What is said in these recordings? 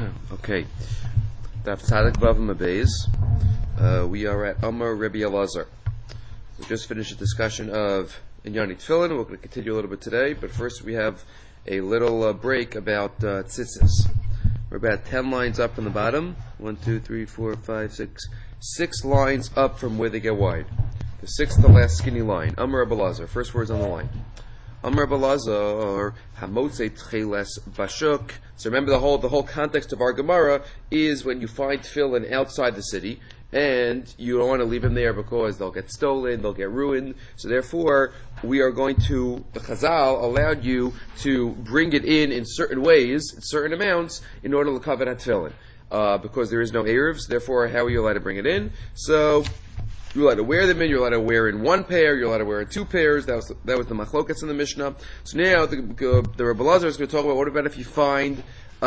Okay. Daf Tzadik Vav Mabeis. We are at Amar Rebbe Elazar. We just finished a discussion of Inyani Tefillin. We're going to continue a little bit today, but first we have a little break about tzitzis. We're about 10 lines up from the bottom. 1, 2, 3, 4, 5, 6. 6 lines up from where they get wide. The sixth, the last skinny line. Amar Rebbe Elazar. First words on the line. Amar Rebbe Elazar, Hamotze Tcheles Bashuk. So remember the whole context of our Gemara is when you find tefillin outside the city, and you don't want to leave them there because they'll get stolen, they'll get ruined. So therefore, the Chazal allowed you to bring it in certain ways, in certain amounts, in order to cover that tefillin. Because there is no Erevs, therefore, how are you allowed to bring it in? So, you're allowed to wear them in, you're allowed to wear in one pair, you're allowed to wear in 2 pairs. That was the machlokas in the Mishnah. So now the Rebbe Elazar is going to talk about what about if you find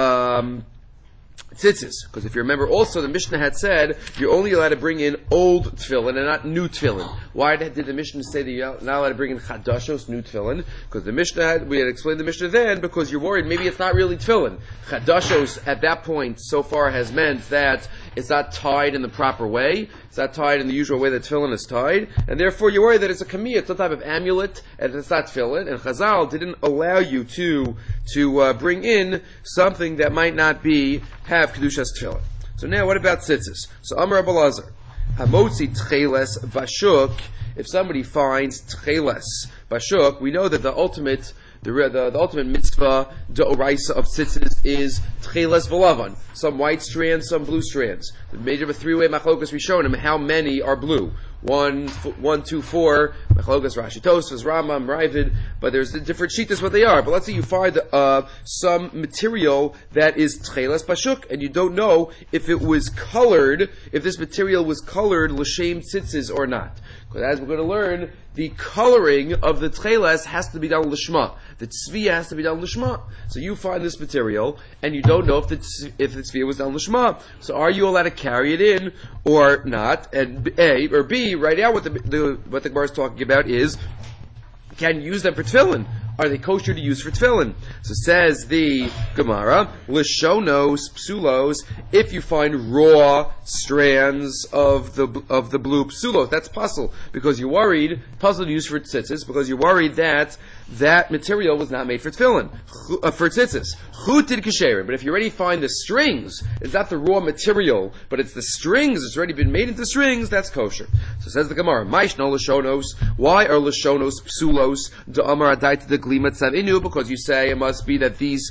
tzitzis. Because if you remember also the Mishnah had said you're only allowed to bring in old tefillin and not new tefillin. Why did the Mishnah say that you're not allowed to bring in chadashos, new tefillin? Because we had explained the Mishnah then because you're worried maybe it's not really tefillin. Chadashos at that point so far has meant that it's not tied in the proper way. It's not tied in the usual way that tefillin is tied. And therefore you're worried that it's a kamiyah, it's some type of amulet, and it's not tefillin. And Chazal didn't allow you to bring in something that might not have kedushas tefillin. So now what about tzitzis? So Amar Rebbe Elazar, Hamotzi tcheles bashuk. If somebody finds tcheles bashuk, we know that the ultimate mitzvah d'oraisa of tzitzis is tcheles v'lavan. Some white strands, some blue strands. The major of a 3-way machlokas we shown him how many are blue. 1, 2, 4. Machlokas Rashi Tosfos, Rambam, Ravid. But there's the different shittas what they are. But let's say you find some material that is tcheles bashuk, and you don't know if it was colored, if this material was colored l'shem tzitzis or not. Because as we're going to learn, the coloring of the tcheles has to be done l'shma. The tzviya has to be done l'shma. So you find this material, and you don't know if the tzviya was done l'shma. So are you allowed to carry it in or not? And A, or B, right now what the Gemara is talking about is, can you use them for tefillin? Are they kosher to use for tefillin? So says the Gemara, Lishonos, psulos, if you find raw strands of the blue psulos, that's puzzle, because you're worried, puzzle to use for tzitzis, because you're worried that material was not made for tefillin, for tzitzis. Chutin kasherim, but if you already find the strings, it's not the raw material, but it's the strings, it's already been made into strings, that's kosher. So says the Gemara, Maishno Lishonos, why are Lishonos psulos, Da'amar Adaita de Glima Tzavinu, because you say it must be that these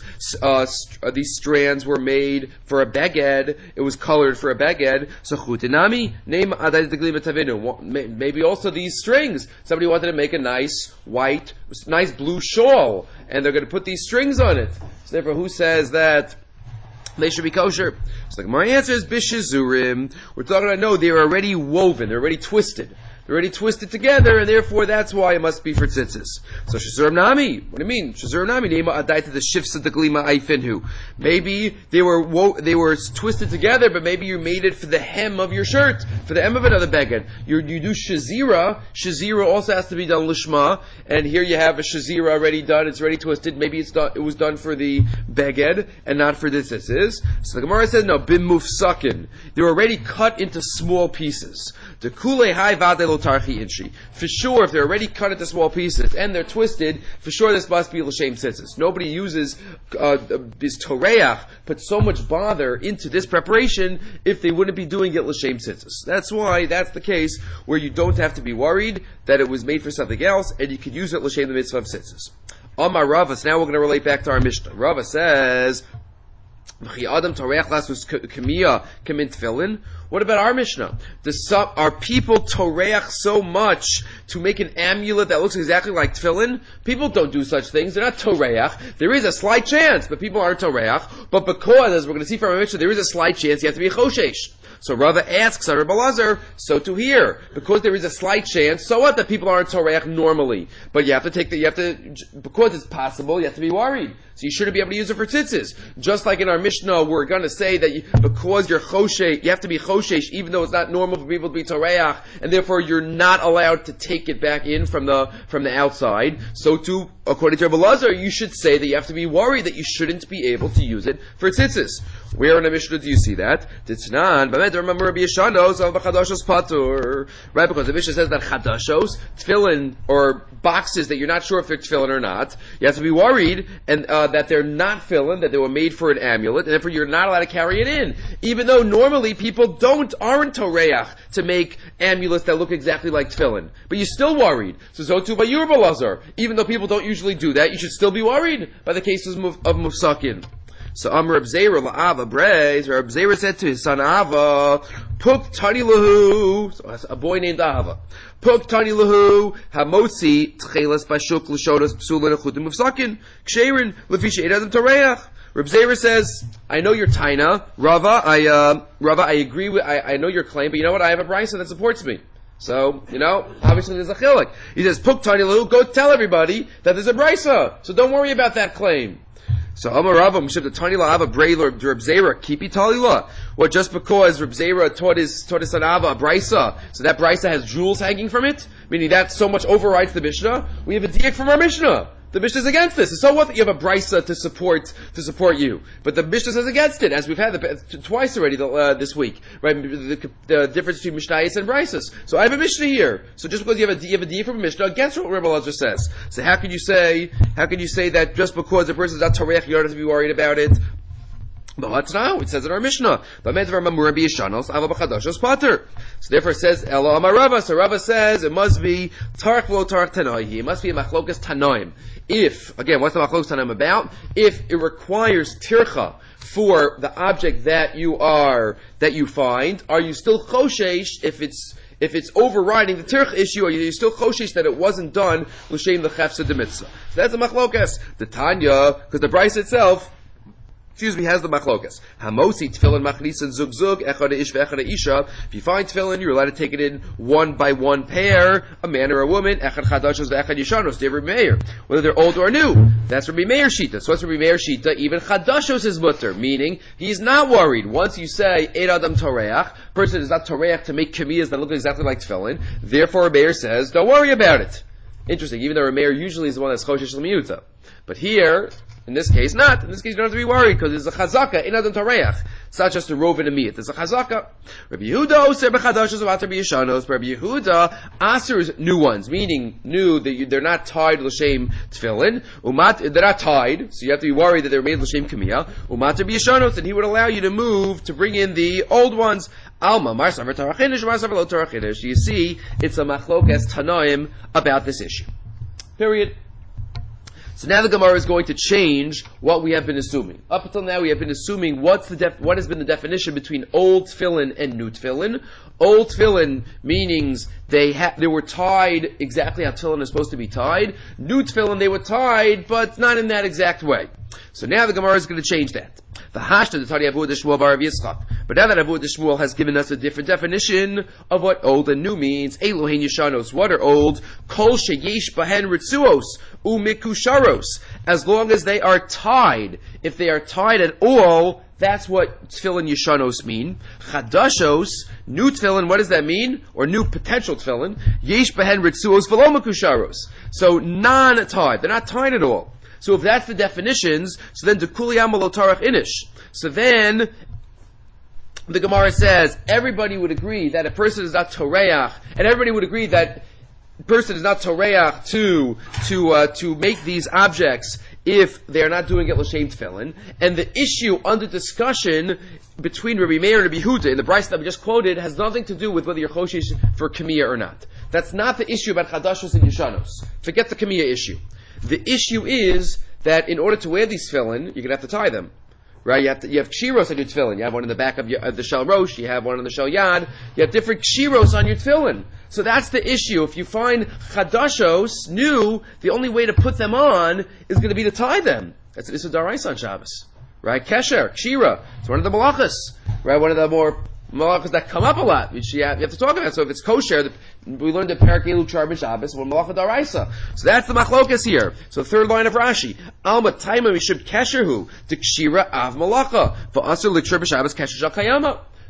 strands were made for a beged, it was colored for a beged, so Chutinami, name Adaita de Glima Tzavinu. Maybe also these strings, somebody wanted to make a nice blue shawl, and they're going to put these strings on it. So therefore, who says that they should be kosher? So the Gemara answer is Bishizurim. We're talking about, no, they're already woven, they're already twisted. They're already twisted together, and therefore that's why it must be for tzitzis. So Shazurim Nami, what do you mean? Shazurim Nami, Nema Adaita the Shifs of the Glima Aifinhu. Maybe they were twisted together, but maybe you made it for the hem of your shirt, for the hem of another beged. You do Shazira. Shazira also has to be done lishma, and here you have a Shazira already done, it's already twisted. Maybe it was done for the beged, and not for the tzitzis. So the Gemara says, no, Bim Mufsakin. They're already cut into small pieces. The Kule Hai Vade for sure, if they're already cut into small pieces and they're twisted, for sure this must be l'shem tzitzis. Nobody uses this toreach, put so much bother into this preparation if they wouldn't be doing it l'shem tzitzis. That's why that's the case where you don't have to be worried that it was made for something else and you could use it l'shem the mitzvah of tzitzis. Amar Rava, so now we're going to relate back to our Mishnah. Rava says, what about our Mishnah? Are people toreach so much to make an amulet that looks exactly like tefillin? People don't do such things. They're not toreach. There is a slight chance, but people aren't toreach. But because, as we're going to see from our Mishnah, there is a slight chance you have to be a choshesh. So Rava asks Rebbe Elazar, so to here, because there is a slight chance, so what that people aren't toreach normally? But because it's possible, you have to be worried. So you shouldn't be able to use it for tzitzis. Just like in our Mishnah, we're going to say that because you're choshesh, you have to be choshesh, even though it's not normal for people to be toreach, and therefore you're not allowed to take it back in from the outside. So too, according to Rabbi Lazar, you should say that you have to be worried that you shouldn't be able to use it for tzitzis. Where in the Mishnah do you see that? Right, because the Mishnah says that chadashos, tefillin, or boxes that you're not sure if they're tefillin or not, you have to be worried and that they're not tefillin, that they were made for an amulet, and therefore you're not allowed to carry it in. Even though normally people aren't toreach to make amulets that look exactly like tefillin. But you're still worried. So too by Rabbi Lazar. Even though people don't usually do that, you should still be worried by the cases of mufsakin. So Amr Reb Zera la'ava breis, Reb Zera said to his son Ava, Puk tani lahu, so that's a boy named Ava. Puk tani lahu, hamotzi tchelas bashuk l'shodas psulin achudim mufsakin, ksherin lefi she'edadam tareach. Reb Zera says, I know your taina, Rava, I agree with, I know your claim, but you know what, I have a brisa that supports me. So, obviously there's a chilek. He says, Puk tani lahu, go tell everybody that there's a brisa, so don't worry about that claim. So Amar Rava Mishab the Tani La Ava Brayler Reb Zera Kipi Talila. Well, just because Reb Zera taught his son Ava a brisa, so that brisa has jewels hanging from it, meaning that so much overrides the Mishnah. We have a diak from our Mishnah. The Mishnah is against this. So what that you have a brisa to support you, but the Mishnah says against it, as we've had twice already this week, right? The difference between Mishnayos and brisas. So I have a Mishnah here. So just because you have a diak from a Mishnah against what Rebbe Lazar says, so how can you say that just because a person is not Torech, you don't have to be worried about it? But what's now? It says in our Mishnah. So therefore it says Elo Amar Rava. So Rava says it must be Tarach V'lo Tarach Tanoi. It must be a Machlokas Tanoim. If, again, what's the Machlokas Tanoim about? If it requires tircha for the object that you find, are you still choshesh if it's overriding the tirch issue, or you still choshesh that it wasn't done l'shem the chefsa de mitzvah? So that's a machlokas. The Tanya, because the Bryce itself, has the machlokas. Hamosi tefillin machnisan zug zug echad ish ve'echad isha. If you find tefillin, you're allowed to take it in one by one pair, a man or a woman. Echad chadashos ve'echad yishanos. They're Rabbi Meir, whether they're old or new. That's Rabbi Meir shita. So what's Rabbi Meir shita? Even chadashos is mutter, meaning he's not worried. Once you say eid adam toreach, person is not toreach to make kamiyas that look exactly like tefillin. Therefore, Rabbi Meir says, don't worry about it. Interesting. Even though Rabbi Meir usually is the one that's choshesh l'miyuta, but here, in this case, not. In this case, you don't have to be worried, because there's a chazaka in Adam Tareach. It's not just a rov and a miyat. There's a chazaka. Rabbi Yehuda, Oser b'chadashos of Atar b'yishanos. Rabbi Yehuda, Aser's new ones, meaning new, they're not tied l'shem tefillin. They're not tied, so you have to be worried that they're made l'shem kamiyah. Umatar b'yishanos, and he would allow you to move, to bring in the old ones. Alma, Marsav Tarachinish, Marsav Lo Tarachinish. You see, it's a machlokas tanoim about this issue. Period. So now the Gemara is going to change what we have been assuming. Up until now, we have been assuming what has been the definition between old tefillin and new tefillin. Old tefillin meanings they were tied exactly how tefillin is supposed to be tied. New tefillin, they were tied, but not in that exact way. So now the Gemara is going to change that. The Hashta, the Tari Avu Shmuel Bar Yitzchak. But now that Avu Shmuel has given us a different definition of what old and new means, Elohein Yeshanos, what are old? Kol sheyesh bahen ritzuos umikusharos. As long as they are tied, if they are tied at all, that's what tefillin Yeshanos mean. Chadashos, new tefillin, what does that mean? Or new potential tefillin. Yesh bahen ritzuos v'lo mikusharos. So non-tied, they're not tied at all. So if that's the definitions, so then Dekuli Amalo Tarach Inish. So then the Gemara says everybody would agree that a person is not Toreach, and everybody would agree that a person is not Toreach to make these objects if they are not doing it l'shem tefillin. And the issue under discussion between Rabbi Meir and Rabbi Yehuda in the brayso that we just quoted has nothing to do with whether you're choshesh for kamiyah or not. That's not the issue about chadashos and yeshanos. Forget the kamiyah issue. The issue is that in order to wear these tefillin, you're going to have to tie them. Right? You have kshiros on your tefillin. You have one in the back of the shel rosh, you have one on the shel yad, you have different kshiros on your tefillin. So that's the issue. If you find chadashos, new, the only way to put them on is going to be to tie them. That's an issur d'oraisa on Shabbos. Right? Kesher, kshira. It's one of the malachas. Right? One of the more malachas that come up a lot, which you have to talk about. So if it's kosher, we learned in Perek Elu Char B'Shabbos, or malacha d'oraisa. So that's the machlokas here. So the third line of Rashi, Alma Taima Mishub Kesherhu, the Kshira Av Malacha, V'Asur L'Char B'Shabbos Kesher Shal Kayama.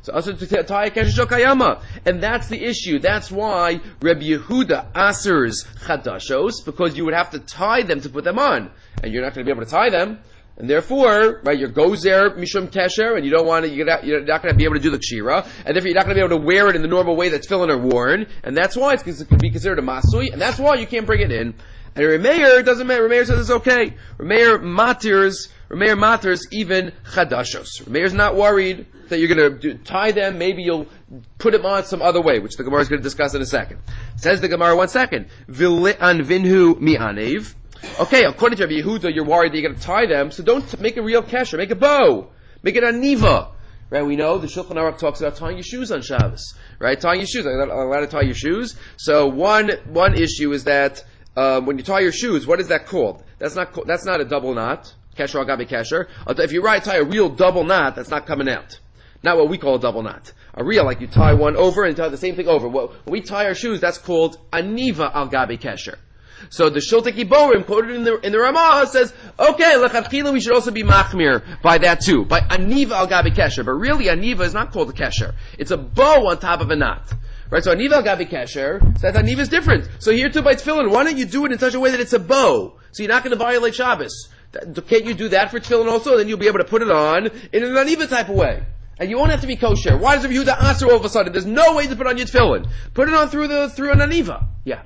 So asur to tie a kesher shel kayama, and that's the issue. That's why Rabbi Yehuda asurs chadashos, because you would have to tie them to put them on, and you're not going to be able to tie them. And therefore, right, your gozer mishum kesher, and you don't want to, you're not going to be able to do the kshira, and therefore you're not going to be able to wear it in the normal way that tefillin are worn, and that's why it's going to be considered a masui, and that's why you can't bring it in. And Remeir doesn't matter. Remeir says it's okay. Remeir maters even chadashos. Remeir's not worried that you're going to tie them. Maybe you'll put them on some other way, which the Gemara is going to discuss in a second. Says the Gemara, 1 second. V'le'an vinhu mi'anev. Okay, according to Rabbi Yehuda, you're worried that you're going to tie them, so don't make a real kesher. Make a bow. Make it a niva. Right, we know the Shulchan Aruch talks about tying your shoes on Shabbos. Right, tying your shoes. Are allowed to tie your shoes? So one issue is that when you tie your shoes, what is that called? That's not a double knot. Kesher agabe kesher. If you tie a real double knot, that's not coming out. Not what we call a double knot. A real, like you tie one over and tie the same thing over. When we tie our shoes, that's called aniva al gabe kesher. So the Shulteki Borim quoted in the Ramah says, okay, lechatchila we should also be machmir by that too, by aniva al gabe kesher. But really, aniva is not called a kesher. It's a bow on top of a knot. Right, so aniva al gabe kesher, so that aniva is different. So here too by tefillin, why don't you do it in such a way that it's a bow? So you're not going to violate Shabbos. Can't you do that for tefillin also? Then you'll be able to put it on in an aniva type of way. And you won't have to be kosher. Why does Rabbi Yehuda answer all of a sudden? There's no way to put on your tefillin. Put it on through an aniva. Yeah.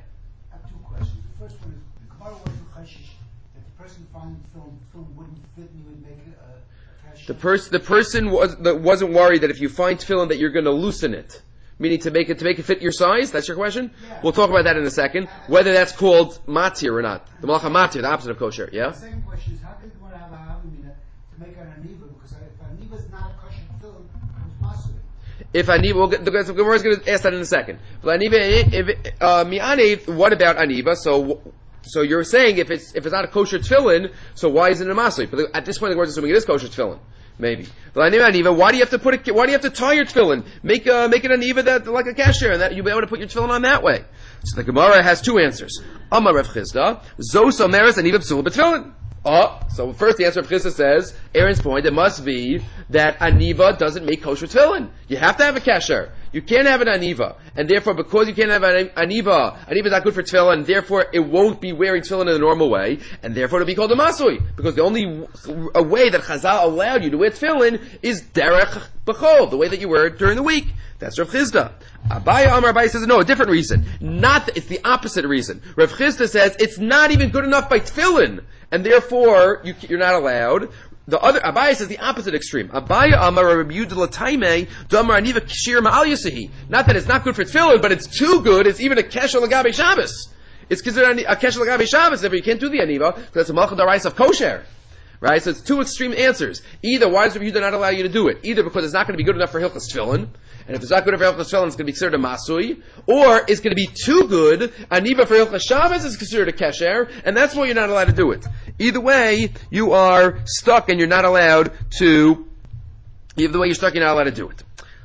The person wasn't worried that if you find tefillin that you're going to loosen it, meaning to make it fit your size. That's your question. Yeah. We'll talk about that in a second. Whether that's called matir or not, the malacha matir, the opposite of kosher. Yeah. The second question is, how can you want to have a havamina to make an aniva? Because if aniva is not a kosher tefillin, it's masur. If aniva, the Gemara is going to ask that in a second. But aniva, what about aniva? So you're saying if it's not a kosher tefillin, so why is it a masur? But at this point, the Gemara is assuming it is kosher tefillin. Maybe. Why do you have to tie your tefillin? Make it an aniva that like a kasher, and that you'll be able to put your tefillin on that way. So the Gemara has two answers. Amar Rav Chisda, Zos Omeres aniva psul b'tefillin. So first the answer of Chisda says, Aaron's point, it must be that aniva doesn't make kosher tefillin. You have to have a kasher. You can't have an aniva. And therefore, because you can't have an aniva is not good for tefillin, and therefore it won't be wearing tefillin in the normal way, and therefore it'll be called a masui. Because the only way that Chazal allowed you to wear tefillin is derech b'chol, the way that you wear it during the week. That's Rav Chisda. Abaye says, no, a different reason. It's the opposite reason. Rav Chisda says, it's not even good enough by tefillin, and therefore you're not allowed. The other, Abaye says the opposite extreme. Abaye Amar Rabbi Yehuda l'taimei Damar Aniva Kshir Ma'al Yasehi. Not that it's not good for tefillin, but it's too good. It's even a kesher l'gabe Shabbos. It's considered a kesher l'gabe Shabbos. Therefore, you can't do the aniva because that's a malchut daraisa of kosher. Right? So it's two extreme answers. Either why does Rabbi Yehuda not allow you to do it? Either because it's not going to be good enough for hilchos tefillin, and if it's not good enough for hilchos tefillin, it's going to be considered a masui, or it's going to be too good. Aniva for hilchos Shabbos is considered a kesher, and that's why you're not allowed to do it. Either way, you are stuck, and you're not allowed to. Either way, you're stuck, you're not allowed to do it.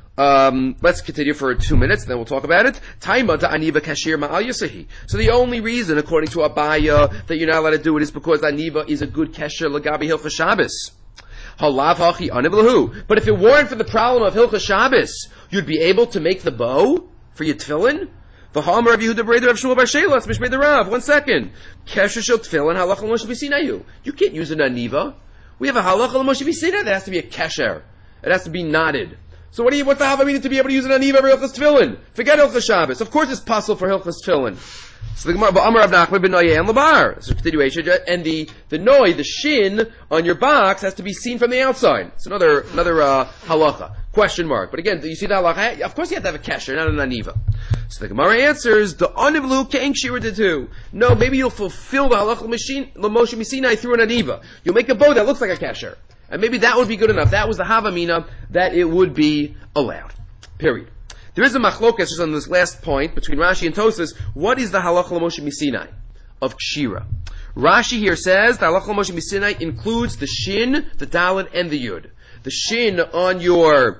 Let's continue for 2 minutes, then we'll talk about it. Taima da aniva kashir ma'al yasehi. So the only reason, according to Abaya, that you're not allowed to do it is because aniva is a good kesher l'gabi hilchos Shabbos. Halav hachi aniv lahu. But if it weren't for the problem of hilchos Shabbos, you'd be able to make the bow for your tefillin. V'ha'amar Rav Yehuda b'rei Rav Shmuel bar Sheila mishmei the Rav. 1 second. Kesher shel tefillin halacha l'moshe b'sinayu. You can't use an aniva. We have a halacha l'moshe b'sinayu that has to be a kesher. It has to be knotted. So what's the havamina to be able to use an aniva for hilchos tefillin? Forget hilchos Shabbos. Of course it's possible for hilchos tefillin. So the Gemara, Amar Rav Nachman ben Noyeh and Labar. So continuation, and the noy, the shin on your box has to be seen from the outside. It's another halacha. Question mark. But again, you see the halacha? Of course you have to have a kesher, not an aniva. So the Gemara answers, the anivlu ke'eng shira did too. No, maybe you'll fulfill the halacha l'moshe misinai through an aniva. You'll make a bow that looks like a kesher. And maybe that would be good enough. That was the havamina that it would be allowed. Period. There is a machlokas just on this last point between Rashi and Tosas. What is the halacha l'moshe misinai of kshira? Rashi here says the halacha l'moshe misinai includes the shin, the dalet, and the yud. The shin on your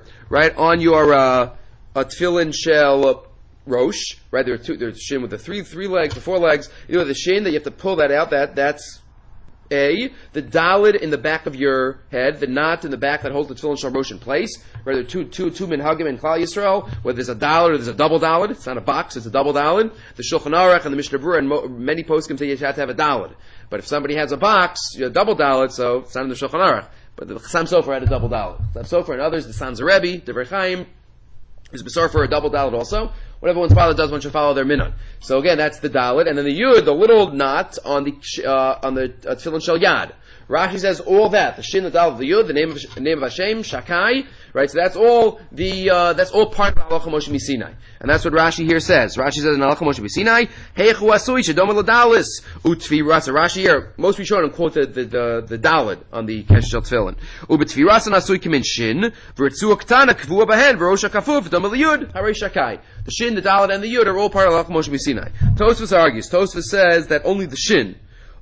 tefillin shel rosh. Right, there's shin with the three legs, the 4 legs. You know the shin that you have to pull that out. That's A, the dalid in the back of your head, the knot in the back that holds the tefillin shalrosh in place. Whether two minhagim in Klal Yisrael, whether there's a dalid or there's a double dalid. It's not a box, it's a double dalid. The Shulchan Aruch and the Mishnah Berurah and many poskim say you have to have a dalid. But if somebody has a box, you have a double dalid, so it's not in the Shulchan Aruch. But the Chassam Sofer had a double dalid. Chassam Sofer and others, the Sanz Rebbe, Divrei Chaim, is besar for a double dalid also. Whatever one's father does, one should follow their minhag. So again, that's the dalid, and then the yud, the little knot on the tefillin shel yad. Rashi says all that, the shin, the dalid, the yud, the name of Hashem, Shakai, right? So that's all that's all part of Halacha Moshe Misinai, and that's what Rashi here says. Rashi says in Halacha Moshe Misinai, Heichu asui shedom l'dalis utfi rasa. Rashi here, most Rishonim quote the dalid on the kesher shel tefillin. Ubetfi rasa asui kimin shin v'ritzu ktana kvua bahen v'rosha kafuf dom l'yud harei Shakai. The shin, the dalid, and the yud are all part of Halacha Moshe Misinai. Tosfos argues. Tosfos says that only the shin.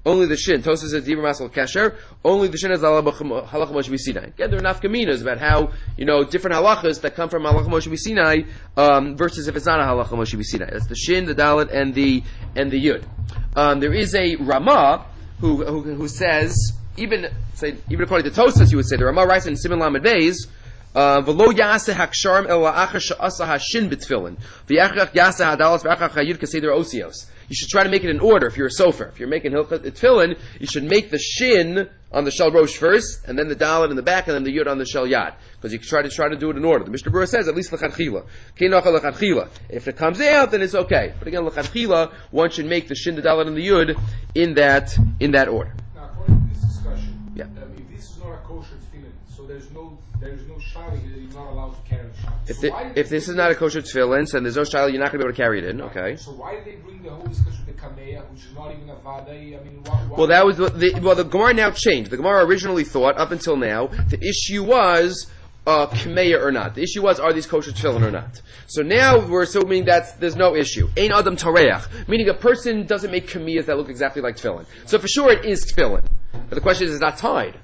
Tosfos says Dibur Masal Kesher. Only the shin is Halacha Moshe Misinai. Again, there are nafkaminas about how different halachas that come from Halacha Moshe Misinai versus if it's not a Halacha Moshe Misinai. That's the shin, the dalet, and the yud. There is a Ramah who says even according to Tosfos, you would say the Ramah writes in Siman Lamed Beis. V'lo yaseh haksharm el la'achar she'asa hashin b'tfilin v'yachach yaseh hadalas v'achach hayud kaseder osios. You should try to make it in order. If you're a sofer, if you're making hilchot tefillin, you should make the shin on the shel rosh first, and then the dalet in the back, and then the yud on the shel yad, because you can try to do it in order. The Mishnah Berurah says at least l'chadchila. Keinachal l'chadchila. If it comes out, then it's okay. But again, l'chadchila, one should make the shin, the dalet, and the yud in that order. Now, according to this discussion, yeah. If this is not a kosher tefillin, so there is no shayla that you're not allowed to carry the shayla. If this is not a kosher tefillin, and there's no shayla, you're not going to be able to carry it in. Okay. So why did they bring the whole discussion with the kameya, which is not even a vadai? I mean, why? Well, that was the Gemara now changed. The Gemara originally thought up until now the issue was kameya or not. The issue was, are these kosher tefillin or not? So now we're assuming that there's no issue. Ein adam tareach, meaning a person doesn't make kameyas that look exactly like tefillin. So for sure it is tefillin. But the question is, it's not tied.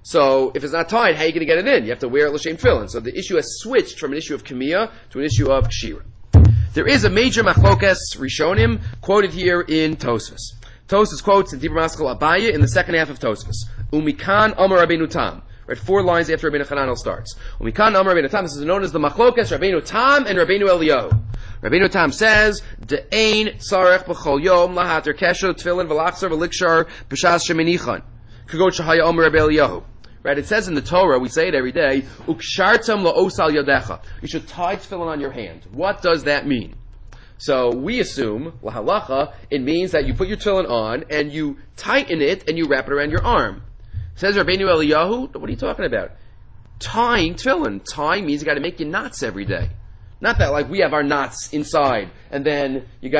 So if it's not tied, how are you going to get it in? You have to wear it l'shem tefillin. So the issue has switched from an issue of kamiyah to an issue of kshira. There is a major machlokas rishonim quoted here in Tosfos. Tosfos quotes in Dibur Maskal Abaye in the second half of Tosfos. Umikan Amar Rabbeinu Tam. Right, 4 lines after Rabbeinu Chananel starts. Umikan Amar Rabbeinu Tam. This is known as the machlokas Rabbeinu Tam and Rabbeinu Eliyahu. Rabbeinu Tam says, De'ein tzarech b'chol yom lahater kesher tefillin v'lachzer v'likshar b'shas sheminichan. Kagot shahaya Amar Rabbeinu Eliyahu. Right, it says in the Torah, we say it every day, Ukshartam la'osal yadecha. You should tie tefillin on your hand. What does that mean? So we assume, lahalacha, it means that you put your tefillin on and you tighten it and you wrap it around your arm. Says Rabbeinu Eliyahu, what are you talking about? Tying tefillin. Tying means you got to make your knots every day. Not that like we have our knots inside, and then you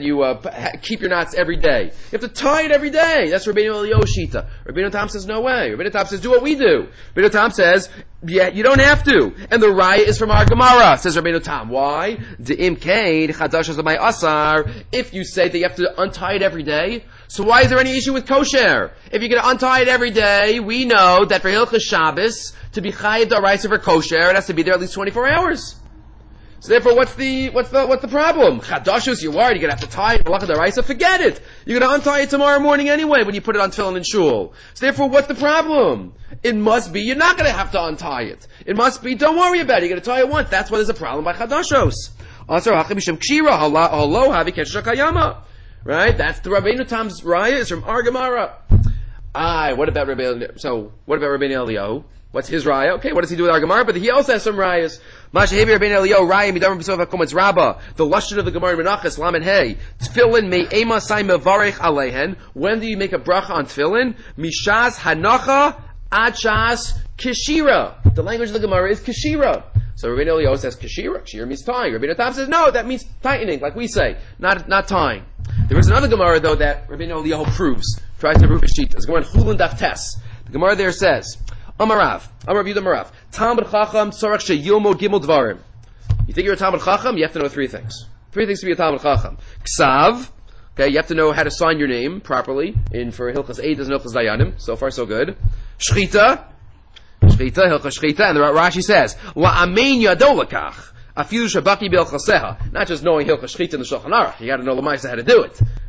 keep your knots every day. You have to tie it every day. That's Rabbeinu Eliyahu shita. Rabbeinu Tam says no way. Rabbeinu Tam says do what we do. Rabbeinu Tam says yeah, you don't have to. And the raya is from our Gemara. Says Rabbeinu Tam. Why? De'im kain chadash my asar. If you say that you have to untie it every day, so why is there any issue with kosher? If you're going to untie it every day, we know that for Hilchos Shabbos to be chayiv d'oraisa for kosher, it has to be there at least 24 hours. So therefore, what's the problem? Chadashos, you're worried you're gonna have to tie it. Malacha d'oraisa, forget it. You're gonna untie it tomorrow morning anyway when you put it on tefillin in shul. So therefore, what's the problem? It must be you're not gonna have to untie it. It must be don't worry about it. You're gonna tie it once. That's why there's a problem by chadashos. Right? That's the Rabbeinu Tam's raya. Is from our Gemara. What about Rabbeinu Eliyahu? What's his raya? Okay, what does he do with our Gemara? But he also has some rayas. The lashon of the Gemara Menachos Lamed Hey. Tefillin me'ema sai mevarech alehen. When do you make a bracha on tefillin? Mishas hanacha ad shas kishira. The language of the Gemara is kishira. So Rabbeinu Eliyahu says kishira. Kishira means tying. Rabbeinu Tam says no, that means tightening, like we say, not tying. There is another Gemara though that Rabbeinu Eliyahu tries to prove his shita. It's Gemara in Chulin Daf Tes. The Gemara there says, Amarav Yudah Marav, Talmud Chacham Tzorach Sheyilmod Gimel Dvarim. You think you're a Talmud Chacham? You have to know 3 things. 3 things to be a Talmud Chacham. Ksav. Okay, you have to know how to sign your name properly. For Hilchos Eidos and Hilchos Dayanim. So far, so good. Shchita, Hilchos Shchita, and the Rashi says, La'amein yado lakach. Afilu shabaki b'Hilchoseha. Not just knowing Hilchos Shchita and the Shulchan Aruch. You got to know L'maisa how to do it.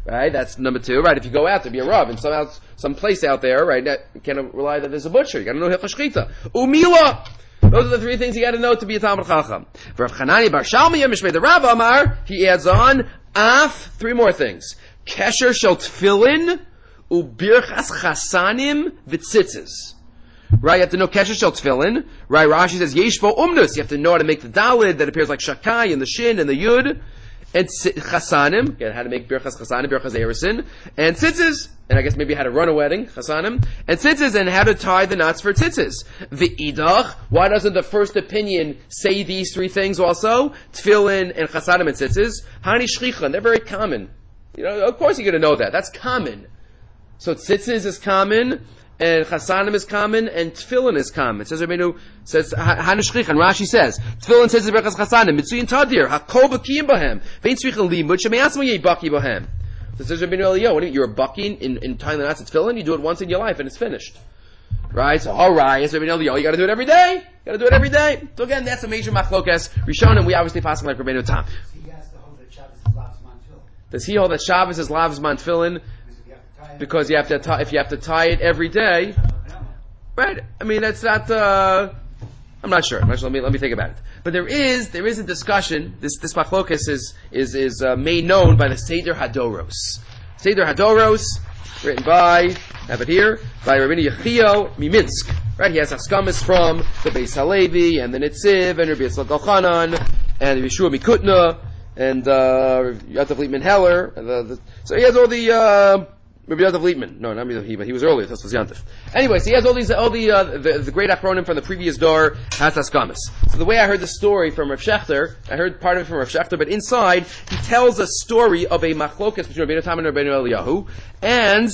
Right? That's number 2. Right? If you go out to be a Rav in some place out there, right? You can't rely that there's a butcher. You got to know Hilchos Shchita. Umila. Those are the 3 things you got to know to be a Talmid Chacham. For Chanani Bar Shalmiyah Mishmei the Rav Amar, he adds on 3 more things. Kesher shel tefillin ubirchas chasanim v'tzitzes. Right, you have to know Kesher shel tefillin. Right, Rashi says Yeshvo umnus. You have to know how to make the dalid that appears like shakai and the shin and the yud. And chasanim, again, how to make birchas chasanim, birchas erisin, and tzitzes, and I guess maybe how to run a wedding, chasanim, and tzitzes, and how to tie the knots for tzitzes. V'idach, why doesn't the first opinion say these 3 things also? Tefillin and chasanim and tzitzes. Hani shchichan, they're very common. Of course you're going to know that. That's common. So tzitzes is common, and chasanim is common, and tefillin is common. It says Rabbeinu says Hanashchich, and Rashi says tefillin says berachas chasanim mitzuyin tadir hakol bakiyim bahem vein tzrichen limud shemeyatzma yebaki bahem. So it says Rabbeinu Eliyahu, you're bucking in tying the knots of tefillin. You do it once in your life, and it's finished. Right? So all right, it's Rabbeinu Eliyahu. You got to do it every day. So again, that's a major machlokas. Rishonim, we obviously pass like Rabbeinu Tam. Does he hold that Shabbos is lavs man tefillin? Because you have to if you have to tie it every day, right? I mean, that's not. I'm not sure. Let me think about it. But there is a discussion. This machlokas is made known by the Seder Hadoros. Seder Hadoros, written by, have it here, by Rabbeinu Yechio Miminsk. Right? He has haskamas from the Beis Halevi and the Nitziv and Rabbi Yitzchak Elchanan and Yeshua Mikutna and Yatav Liebman Heller. So he has all the. Rabbi Yosef Liebman. No, not he, but he was earlier. This was Yantif. Anyway, so he has all the great acronym from the previous door has haskamas. So the way I heard the story from Rav Shechter, I heard part of it from Rav Shechter, but inside he tells a story of a machlokas between Rabbeinu Tam and Rabbeinu Eliyahu. And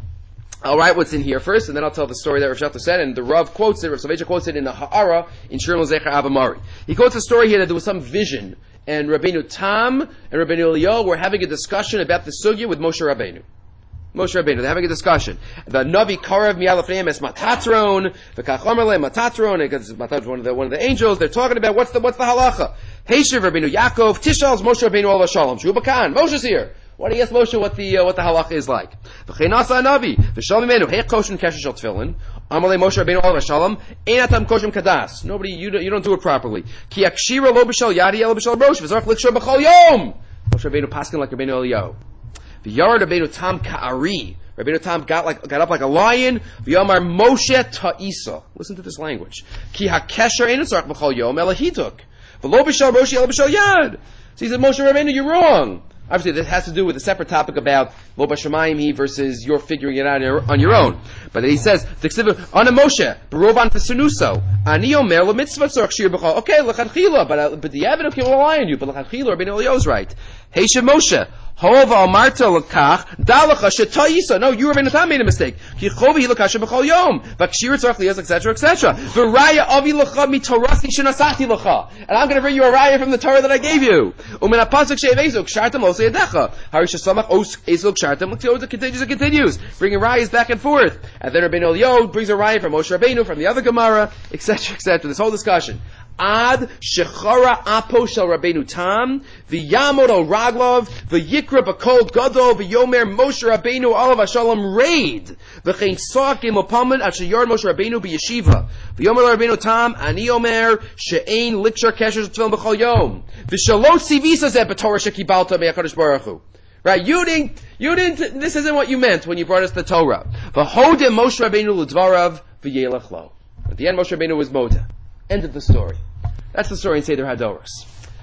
I'll write what's in here first, and then I'll tell the story that Rav Shechter said. And the Rav quotes it. Rav Soloveitchik quotes it in the Ha'ara in Shirul Zecher Avamari. He quotes a story here that there was some vision, and Rabbeinu Tam and Rabbeinu Eliyahu were having a discussion about the sugya with Moshe Rabbeinu. They're having a discussion. The Navi Karev Mi'alafneim es Matatron, the Kachomerle Matatron, because Matatron one of the angels. They're talking about what's the halacha. Heishiv Rabbeinu Yaakov Tishal's Moshe Rabbeinu Olav Shalom Shubakan. Moshe's here. Why do you ask Moshe what the halacha is like? V'cheinasa Navi V'Shalom Imenu Hei Koshin Kesher Shel Tefillin Amalei Moshe Rabbeinu Olav Shalom Einatam Koshim Kadas. Nobody, you don't do it properly. Ki Akshira Lo B'Shal Yadi Elo B'Shal Rosh V'Zarach Likshor B'Chol Yom. Moshe Rabbeinu paskin like Rabbeinu Eliyahu. V'yarad Rabbeinu Tam Ka'ari. Rabbeinu Tam got up like a lion. V'yamar Moshe Ta'isa. Listen to this language. Ki ha'kesher ein tzarach b'chol yom ela hituk. V'lo b'shal Roshi ela b'shal yad. So he said, Moshe Rabbeinu, you're wrong. Obviously, this has to do with a separate topic about lo b'shamayim versus you're figuring it out on your own. But he says, Ana Moshe, b'rovan v'senuso, ani omer l'mitzvah tzarach shir b'chol. Okay, l'chadchila, but the evidence can rely on you. But l'chadchila, Rabbeinu Eliyahu's right. Heisha Moshe. Hova Amarta Lakach Dalacha Shetayisa. No, you Rabbeinu Tam made a mistake. Ki Chovi Hilakasha B'Chol Yom. Vakshir Tzarach Liyos, etc., etc. V'Raya Avi Lacha Mitorasi Shenasati Lacha. And I'm going to bring you a raya from the Torah that I gave you. Umin Apasuk Shev Ezok Shartam Osei Yadecha. Harisha Samach Os Ezok Shartam. It continues. Bringing rayas back and forth. And then Rabbeinu Eliyahu brings a raya from Moshe Rabbeinu, from the other Gemara, etc., etc. This whole discussion. Ad shechara apo shel Rabbeinu Tam v'yamod al raglav v'yikra b'kol gadol v'yomer Moshe Rabbeinu alav hashalom raid v'chein sakim upaman at sheyard Moshe Rabbeinu b'yeshiva v'yomer Rabbeinu Tam ani omer she'ein likshar kesher tefillin b'chol yom v'shalot sivisa zeh b'torah shekibalta me'akadosh baruch hu. Right? You didn't, this isn't what you meant when you brought us the Torah. V'hodem Moshe Rabbeinu l'dvarav v'yelech lo. At the end, Moshe Rabbeinu was moda. End of the story. That's the story in Seder Hadoros.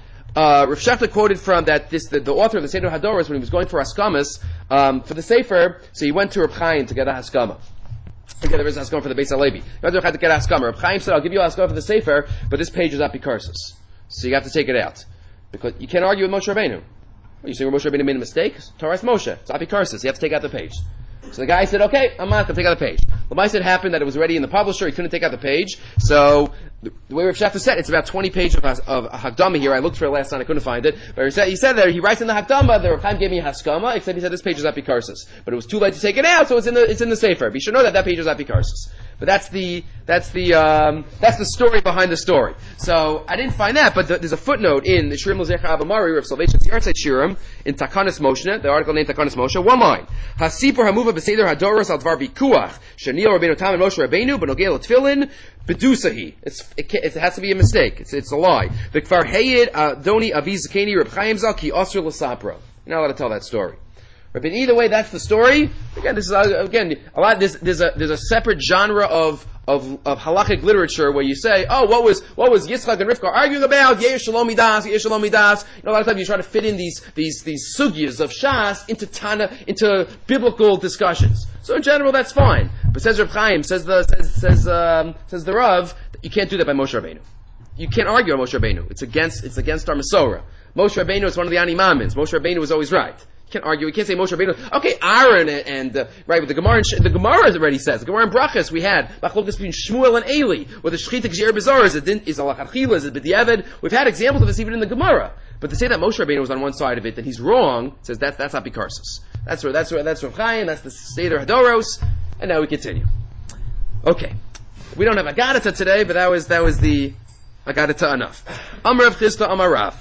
Rav Shechter quoted from that the author of the Seder Hadoros, when he was going for haskamas for the Sefer, so he went to Reb Chaim to get a haskama. Again, there is a haskama for the Beis Halevi. He went to Reb Chaim to get a haskama. Reb Chaim said, I'll give you a haskama for the Sefer, but this page is apicursus. So you have to take it out. Because you can't argue with Moshe Rabbeinu. You saying Moshe Rabbeinu made a mistake? Torah is Moshe. It's apicursus. You have to take out the page. So the guy said, okay, I'm not going to take out the page. The said happened that it was already in the publisher, he couldn't take out the page. So, the way Rav Shechter said, it's about 20 pages of a Hakdama here. I looked for it last night, I couldn't find it. But he said there, he writes in the Hakdama that Rav Chaim gave me a Haskama, except he said this page is Apikarsis. But it was too late to take it out, so it's in the Sefer. But you should know that page is Apikarsis. But that's the story behind the story. So I didn't find that, but there's a footnote in the Shirim L'Zecha Abamari of Salvation Yartzeit Shirim in Takanas Moshe, the article named Takanas Moshe. One line: Hasipur Hamuva B'Seder Hadoros Al Dvar Bikuach Shaniel Rabbeinu Tam and Moshe Rabbeinu B'Nogel Tefillin Bedusahi. It has to be a mistake. It's a lie. V'Kfar Hayid Doni Avi Zakeni Reb Chaim Zal Ki Osir L'Sapra. You're not allowed to tell that story. But either way, that's the story. Again, this is a lot. There's a separate genre of halachic literature where you say, oh, what was Yitzchak and Rivka arguing about? Yesh Shalom Midas, Yesh Shalom Midas. A lot of times you try to fit in these sugyas of Shas into biblical discussions. So in general, that's fine. But says Reb Chaim, says the Rav, you can't do that by Moshe Rabbeinu. You can't argue on Moshe Rabbeinu. It's against our Masorah. Moshe Rabbeinu is one of the Ani Mamins. Moshe Rabbeinu was always right. You can't argue. You can't say Moshe Rabbeinu. Okay, Aaron and right, but the Gemara already says. The Gemara in Brachas we had machlokas between Shmuel and Eli, where the shchitik g'zer bizarre is a lachachila, is it b'diavad. We've had examples of this even in the Gemara. But to say that Moshe Rabbeinu was on one side of it, that he's wrong, says that's not bikarsus. That's Rav Chaim. That's the Seder Hadoros. And now we continue. Okay, we don't have Agadata today, but that was the Agadata enough. Amar Rav Chisda Amar Rav.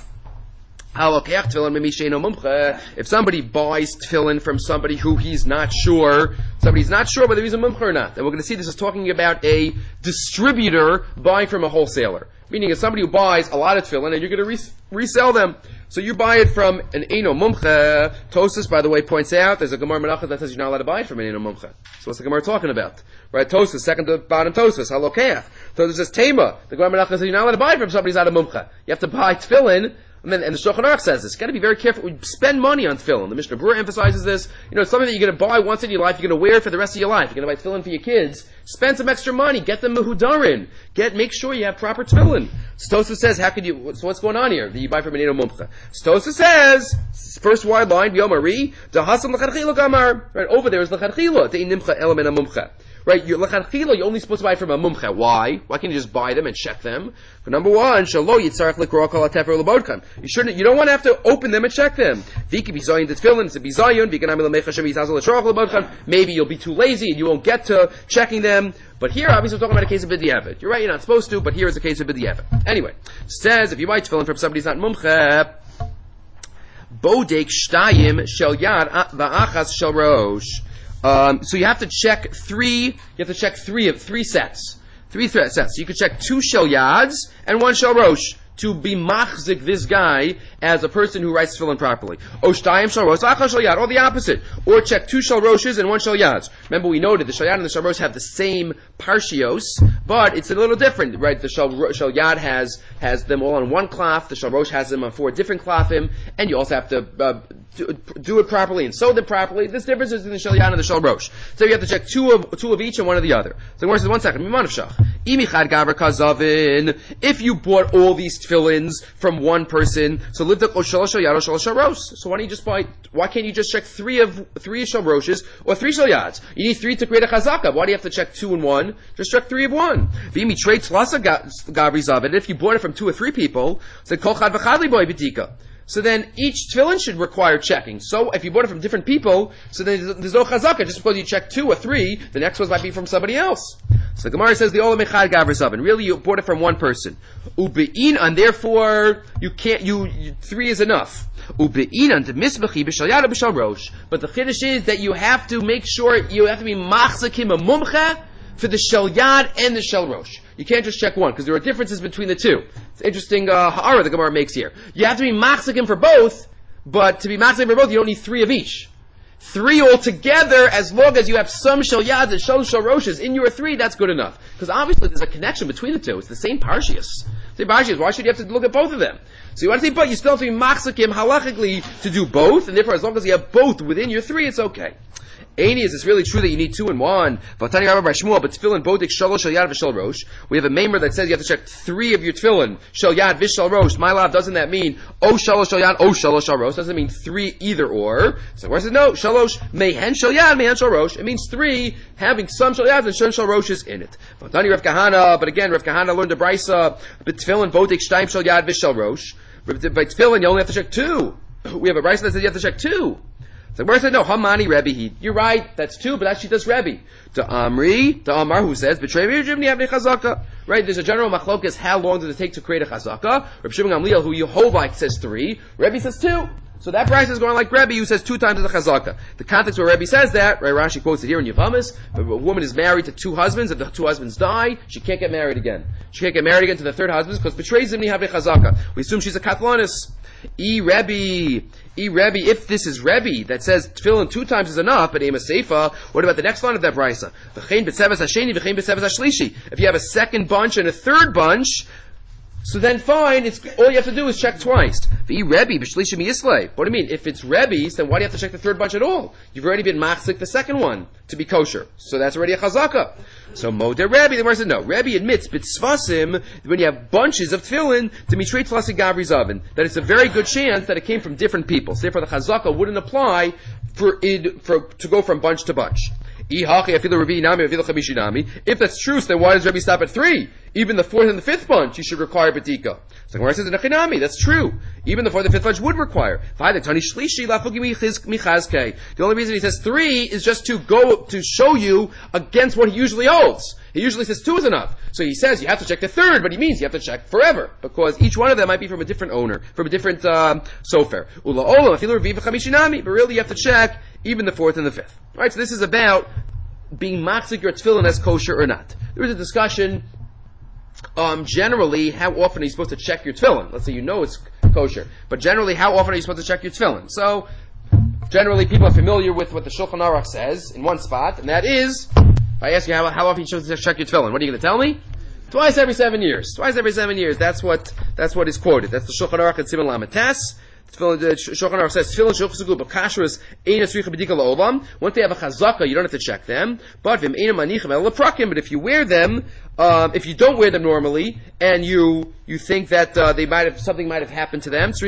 If somebody buys tefillin from somebody who he's not sure whether he's a mumcha or not, then we're going to see this is talking about a distributor buying from a wholesaler. Meaning it's somebody who buys a lot of tefillin and you're going to resell them. So you buy it from an Eino Mumcha. Tosas, by the way, points out there's a Gemara Menachah that says you're not allowed to buy it from an Eino Mumcha. So what's the Gemara talking about? Right, Tosas, second to bottom Tosas, Halokeach. So there's this Tema. The Gemara Menachah says you're not allowed to buy it from somebody who's not a Mumcha. You have to buy tefillin. And the Shulchan Aruch says this. You got to be very careful. We spend money on tefillin. The Mishnah Berurah emphasizes this. It's something that you're going to buy once in your life. You're going to wear it for the rest of your life. You're going to buy tefillin for your kids. Spend some extra money. Get them mehudarin. Make sure you have proper tefillin. Stosa says, how could you? So what's going on here? That you buy from an Eino Mumcha. Stosa says, first wide line, Yomari, Dahasam L'Chadchila Gamar. Right over there is L'Chadchila. De'in Nimcha Element Mumcha. Right, you're only supposed to buy from a mumcha. Why? Why can't you just buy them and check them? For number one, shalo yitzarach likro kol hatefer lebodkan. You don't want to have to open them and check them. V'iki bizayin tefillin, it's a bizayin. V'kanami l'mecha shem yitazal l'sharach lebodkan. Maybe you'll be too lazy and you won't get to checking them. But here, obviously, we're talking about a case of b'diavad. You're right, you're not supposed to, but here is a case of b'diavad. Anyway, says if you buy tefillin from somebody who's not mumcha, bodek shtayim shel yad va'achas shel rosh. So you have to check three sets. Three sets. You could check 2 shel yads and 1 shel rosh to be machzik this guy as a person who writes tefillin properly. O shtayim shel rosh, achar shel yad, or the opposite. Or check 2 shel roshes and 1 shel yads. Remember we noted the shel yad and the shel rosh have the same parshios, but it's a little different, right? The shel yad has them all on one cloth, the shel rosh has them on 4 different clothim, and you also have to do it properly and sew them properly. This difference is in the shel yad and the shel rosh. So you have to check two of each and one of the other. So the Gemara says, 1 second, if you bought all these tefillins from one person, so why can't you just check 3 shel roshes or 3 shel yads? You need 3 to create a chazaka. Why do you have to check 2 and 1? Just check 3 of 1. If you bought it from 2 or 3 people, so then each tefillin should require checking. So if you bought it from different people, so then there's no chazaka. Just because you check 2 or 3, the next one might be from somebody else. So the Gemara says the olam echad gavri zavin. Really, you bought it from one person. Ubein, and therefore you can't. 3 is enough. Ubein and misbechi b'shal yad b'shal rosh. But the chiddush is that you have to make sure you have to be machzakim a mumcha for the shel yad and the shel rosh. You can't just check one, because there are differences between the two. It's interesting ha'ara the Gemara makes here. You have to be machzakim for both, but to be machzakim for both, you don't need 3 of each. 3 altogether, as long as you have some shel yads and shel roshes in your 3, that's good enough. Because obviously there's a connection between the two. It's the same parshias. Why should you have to look at both of them? So you want to say, but you still have to be machzakim halachically to do both, and therefore as long as you have both within your 3, it's okay. Aini, is this really true that you need 2 and 1? Vatani Rabbi Shmuel, but tefillin bodik shalosh shel yad v'shel rosh. We have a maimer that says you have to check 3 of your tefillin shel yad v'shel rosh. My love, doesn't that mean shalosh shel yad, shalosh shel rosh? Doesn't mean 3 either or. So where says no, shalosh mehen shel yad, mehen shel rosh. It means 3 having some shel yads and some shel roshes in it. Vatani Rav Kahana, but again Rav Kahana learned the brisa, but tefillin bodik shtayim shel yad v'shel rosh. By tefillin you only have to check 2. We have a brisa that says you have to check 2. So where said no, Hamani Rebbe. You're right, that's two, but that's Shitas Rebbe. To Amar, who says, betray me, Jimni Avnei Chazaka. Right, there's a general machlokas, how long does it take to create a chazaka? Reb Shimon Gamliel, who you hold like, says 3. Rebbe says 2. So that price is going like Rebbe, who says 2 times the chazaka. The context where Rebbe says that, right, Rashi quotes it here in Yevamis, if a woman is married to 2 husbands, if the 2 husbands die, she can't get married again. She can't get married again to the 3rd husband, because betrays Zimni Havei Chazaka. We assume she's a Katlanis. Rebbe, if this is Rebbe that says tefillin 2 times is enough, but Ema Seifa, what about the next line of that brisa? If you have a second bunch and a third bunch, so then fine, all you have to do is check twice. What do you mean? If it's Rebbe, then why do you have to check the third bunch at all? You've already been machzik the second one to be kosher. So that's already a chazaka. So Moder Rebbe, the Gemara said no. Rebbe admits, b'tzvasim, when you have bunches of tefillin, to mitrei teflasi gavri zavin, that it's a very good chance that it came from different people. So therefore the chazaka wouldn't apply to go from bunch to bunch. If that's true, so then why does Rebbe stop at 3? Even the 4th and the 5th bunch, you should require Batika. So Gemara says, that's true. Even the 4th and 5th bunch would require. The only reason he says 3 is just to show you against what he usually holds. He usually says 2 is enough. So he says you have to check the 3rd, but he means you have to check forever, because each one of them might be from a different owner, from a different sofer. But really you have to check even the 4th and the 5th. Alright, so this is about being machzik your tefillin as kosher or not. There is a discussion, generally, how often are you supposed to check your tefillin? Let's say you know it's kosher, but generally, how often are you supposed to check your tefillin? So, generally, people are familiar with what the Shulchan Aruch says in one spot, and that is, if I ask you how often you're supposed to check your tefillin, what are you going to tell me? Twice every 7 years. Twice every 7 years. That's what is quoted. That's the Shulchan Aruch at Siman Lamed Tes. Shulchan Aruch says, tefillin shulchsugu b'kashrus ein asricha b'dika la'olam. Once they have a chazaka, you don't have to check them. But if you wear them, if you don't wear them normally, and you think that something might have happened to them,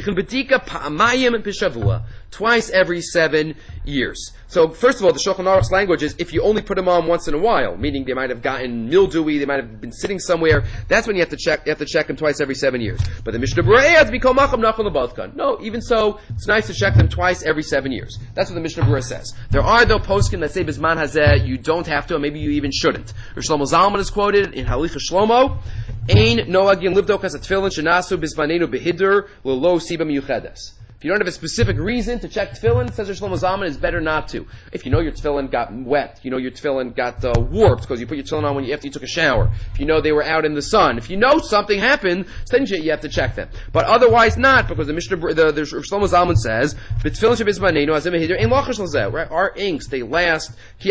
twice every 7 years. So first of all, the Shulchan Aruch's language is if you only put them on once in a while, meaning they might have gotten mildewy, they might have been sitting somewhere. That's when you have to check. You have to check them twice every 7 years. But the Mishnah Berurah has to be kol macham nachal lebadkan. No, even so, it's nice to check them twice every 7 years. That's what the Mishnah Berurah says. There are though poskim that say bisman hazeh you don't have to, or maybe you even shouldn't. Shlomo Zalman is quoted in Halicha Shlomo. Ein noagin livdokas atfilin shenasu bismanenu behidur lo siba miyuchedes. If you don't have a specific reason to check tefillin, says Shlomo Zalman, it's better not to. If you know your tefillin got wet, you know your tefillin got warped because you put your tefillin on after you took a shower, if you know they were out in the sun, if you know something happened, then you have to check them. But otherwise not, because the Shlomo Zalman says, right? Our inks, they last. We